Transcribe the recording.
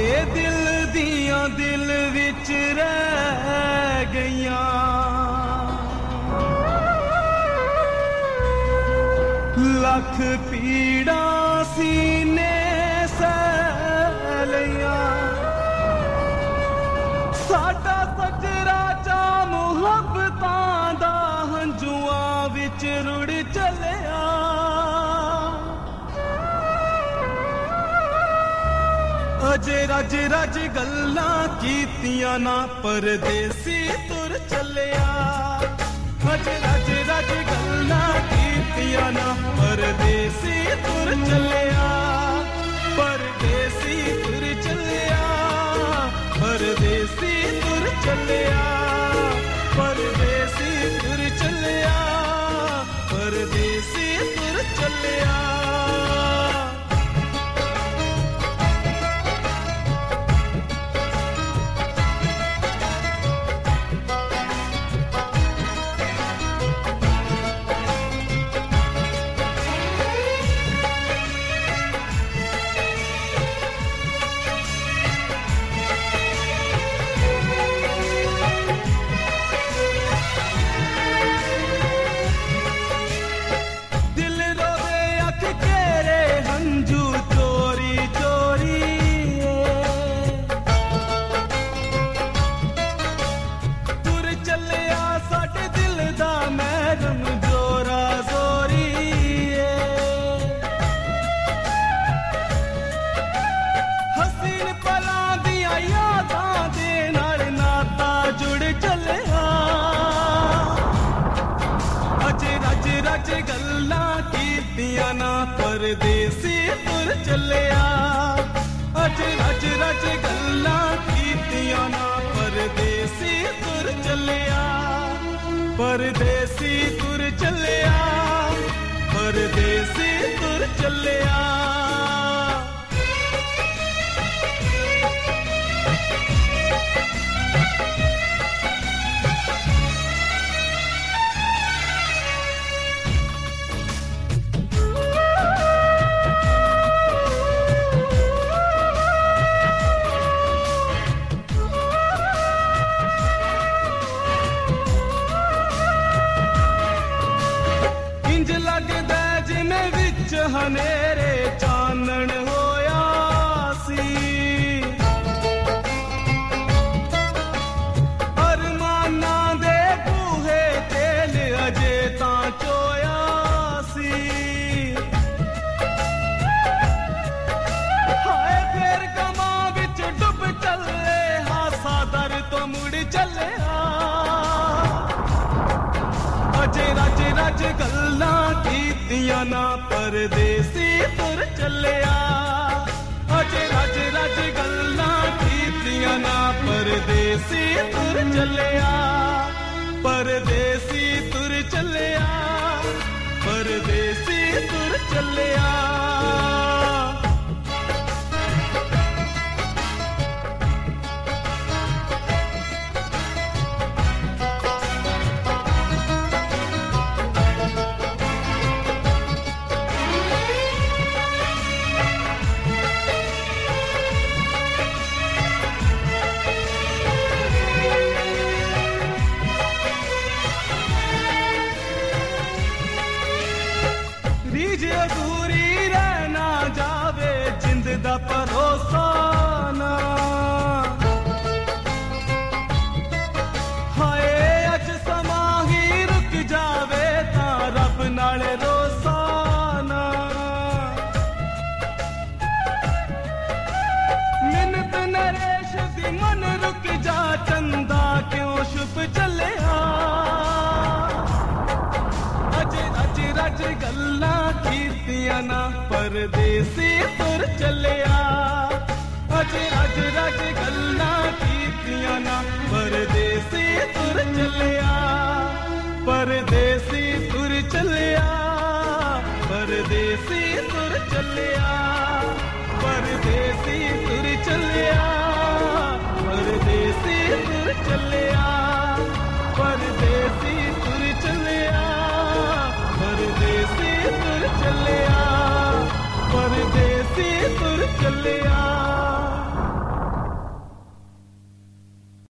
दिल दियां दिल विच रह गईयां लख पीड़ा सीने सह लईयां साडा सजरा चा मुहब्बतां दा हंजुआं विच रुड़ चलिया अजे रज रज गल्लां कीतियां ना परदेसी तुर चलिया अजे रज रज गल्लां कीतियां ना परदेसी तुर चलिया परदेसी तुर चलिया परदेसी तुर चलिया परदेसी तुर चलिया परदेसी तुर चलिया परदेसी तुर चलिया अज रज रज गल्लां कीतियां ना परदेसी तुर चलिया परदेसी तुर चलिया परदेसी तुर चलिया हनेरे चानन होया सी अरमाना दे बूहे तेल अजे तां चोया सी हाय फिर गमां विच डुब चले हासा दर तो मुड़ चले अजे रज रज गल्लां कीतियां ना परदेसी तुर चलिया अजे रज रज गल्लां कीतियां ना परदेसी तुर चलिया परदेसी तुर चलिया परदेसी तुर चलिया दा भरोसा ना हाय अज समा ही रुक जावे तां रब नाल रोसा ना मिन्नत नरेश दी मन रुक जा चंदा क्यों छुप चलिया अज रज रज गल्लां कीतियां ना परदेसी तुर चलिया अज रज रज गल्लां कीतियां ना परदेसी तुर चलिया परदेसी तुर चलिया परदेसी तुर चलिया परदेसी तुर चलिया